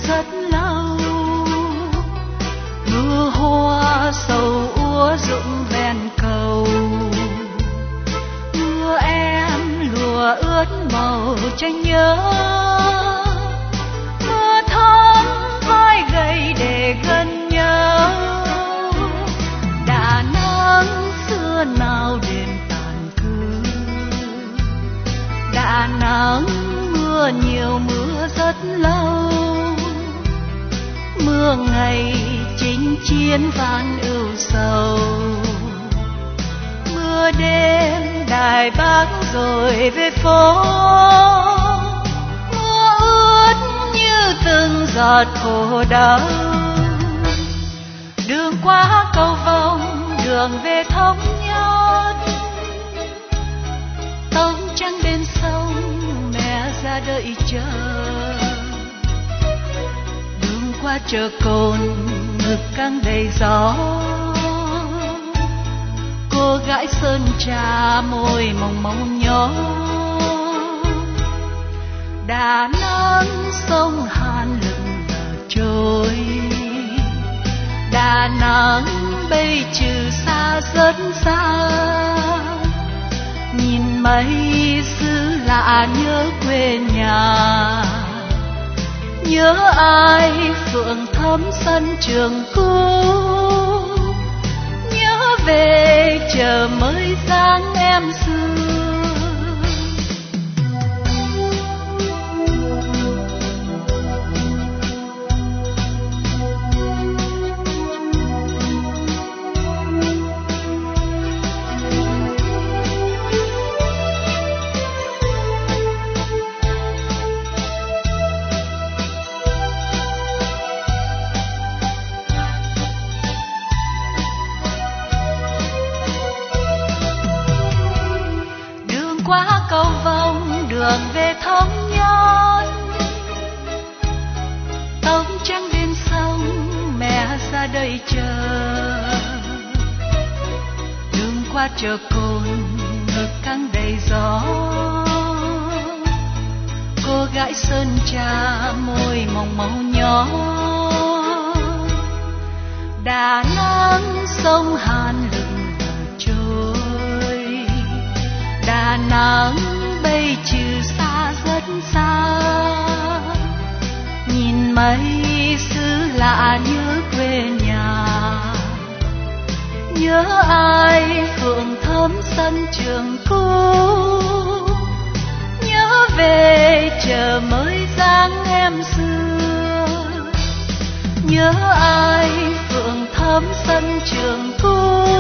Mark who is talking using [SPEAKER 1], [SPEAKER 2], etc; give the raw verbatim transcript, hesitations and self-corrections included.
[SPEAKER 1] rất lâu. Mưa hoa sầu úa rụng ven cầu, mưa em lùa ướt màu tranh nhớ. Mưa thấm vai gầy để gần nhau. Đà Nẵng xưa nào đêm tàn cư, Đà Nẵng mưa nhiều mưa rất lâu. Mưa ngày chinh chiến van ưu sầu, mưa đêm Đài Bắc rồi về phố. Mưa ướt như từng giọt khổ đau. Đường qua cầu vồng, đường về thống nhất. Tông trắng bên sông, mẹ ra đợi chờ. Đường qua chợ Cồn, ngực căng đầy gió. Cô gái sơn trà môi mỏng mỏng nhó. Đà Nẵng sông Hàn lững lờ trôi. Đà Nẵng bây trừ xa rất xa. Nhìn mây xứ lạ nhớ quê nhà. Nhớ ai phượng thắm sân trường cũ. Nhớ về chờ mới dáng em xưa. Qua cầu vồng, đường về thống nhất. Tông trắng bên sông, mẹ ra đây chờ. Đường qua chợ Cồn, ngực căng đầy gió. Cô gái sơn trà môi mỏng màu nhó. Đà Nẵng sông Hàn lững lờ trôi. Đà Nẵng bây trừ xa rất xa. Nhìn mây xứ lạ nhớ quê nhà. Nhớ ai phượng thắm sân trường cũ. Nhớ về chờ mới dáng em xưa. Nhớ ai phượng thắm sân trường cũ.